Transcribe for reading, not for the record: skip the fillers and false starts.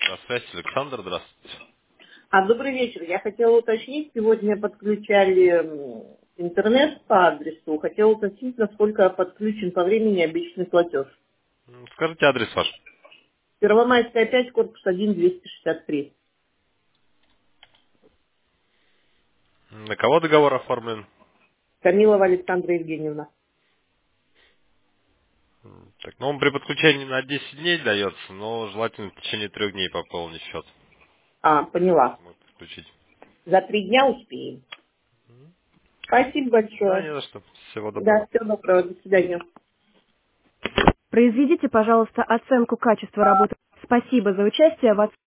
На связи Александр, здравствуйте. Добрый вечер. Я хотела уточнить, сегодня подключали интернет по адресу. Хотела уточнить, насколько подключен по времени обычный платеж. Скажите адрес ваш. Первомайская 5, корпус 1, 263. На кого договор оформлен? Камилова Александра Евгеньевна. Так, ну он при подключении на 10 дней дается, но желательно в течение 3 дней пополнить счет. Поняла. Смог подключить. За 3 дня успеем. Спасибо Да, большое. не за что. Всего доброго. Да, всего доброго. До свидания. Произведите, пожалуйста, оценку качества работы. Спасибо за участие в